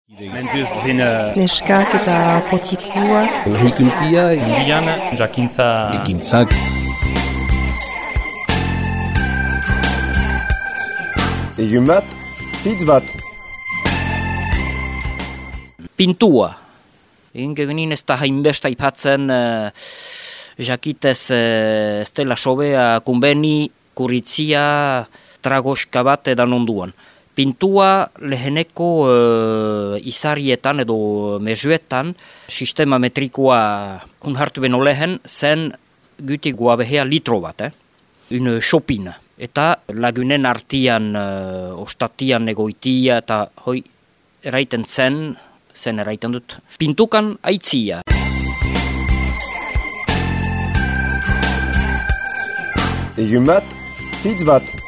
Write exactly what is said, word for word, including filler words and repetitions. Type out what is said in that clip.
Neskak eta potikuak. Lahikuntia, Indian, jakintza... ekintzak. Egun bat, hitz bat. Pintua. Egin gegenin ez da hainbesta ipatzen uh, jakitez uh, estela sobea kunbeni, kuritzia, tragoska bat edan onduan. Pintua leheneko uh, izarietan edo mezuetan sistema metrikoa unhartu beno lehen zen gutik guabehea litro bat, eh? Un shopin. Eta lagunen artian, uh, ostatian egoitia eta hoi eraiten zen, zen eraiten dut, pintukan aitzia. Egun bat, hitz bat.